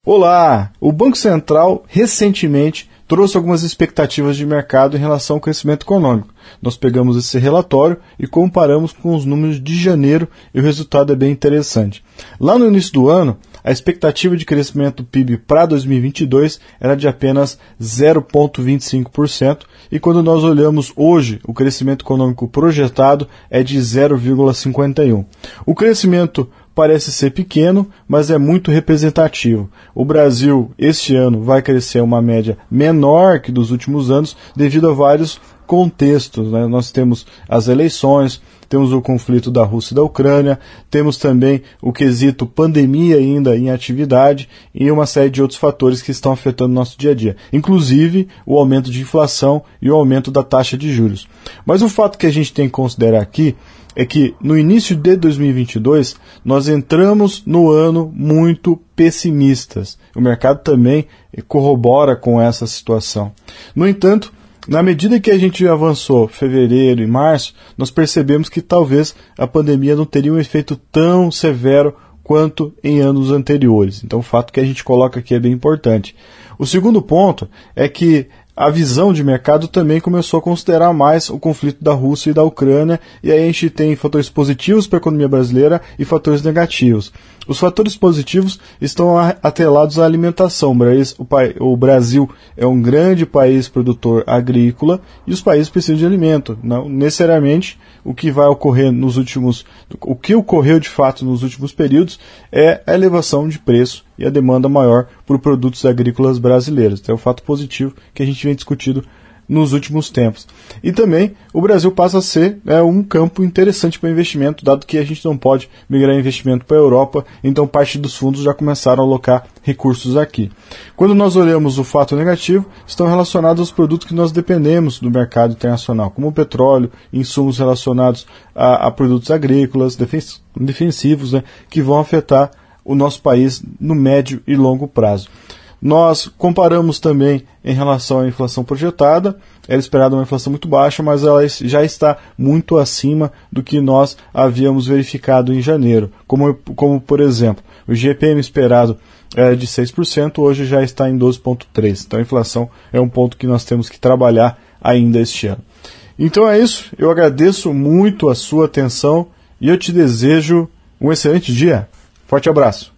Olá! O Banco Central recentemente trouxe algumas expectativas de mercado em relação ao crescimento econômico. Nós pegamos esse relatório e comparamos com os números de janeiro e o resultado é bem interessante. Lá no início do ano, a expectativa de crescimento do PIB para 2022 era de apenas 0,25% e quando nós olhamos hoje, o crescimento econômico projetado é de 0,51%. O crescimento parece ser pequeno, mas é muito representativo. O Brasil, este ano, vai crescer uma média menor que dos últimos anos, devido a vários contextos, né? Nós temos as eleições, temos o conflito da Rússia e da Ucrânia, temos também o quesito pandemia ainda em atividade e uma série de outros fatores que estão afetando o nosso dia a dia, inclusive o aumento de inflação e o aumento da taxa de juros. Mas o fato que a gente tem que considerar aqui é que no início de 2022 nós entramos no ano muito pessimistas. O mercado também corrobora com essa situação. No entanto, na medida que a gente avançou fevereiro e março, nós percebemos que talvez a pandemia não teria um efeito tão severo quanto em anos anteriores. Então o fato que a gente coloca aqui é bem importante. O segundo ponto é que a visão de mercado também começou a considerar mais o conflito da Rússia e da Ucrânia, e aí a gente tem fatores positivos para a economia brasileira e fatores negativos. Os fatores positivos estão atrelados à alimentação. O Brasil é um grande país produtor agrícola e os países precisam de alimento. Não necessariamente o que ocorreu de fato nos últimos períodos é a elevação de preço e a demanda maior por produtos agrícolas brasileiros. Então é um fato positivo que a gente vem discutindo nos últimos tempos. E também o Brasil passa a ser um campo interessante para investimento, dado que a gente não pode migrar investimento para a Europa, então parte dos fundos já começaram a alocar recursos aqui. Quando nós olhamos o fato negativo, estão relacionados aos produtos que nós dependemos do mercado internacional, como o petróleo, insumos relacionados a produtos agrícolas, defensivos, né, que vão afetar o nosso país no médio e longo prazo. Nós comparamos também em relação à inflação projetada, era esperada uma inflação muito baixa, mas ela já está muito acima do que nós havíamos verificado em janeiro. Como por exemplo, o GPM esperado era de 6%, hoje já está em 12,3%. Então a inflação é um ponto que nós temos que trabalhar ainda este ano. Então é isso, eu agradeço muito a sua atenção e eu te desejo um excelente dia. Forte abraço.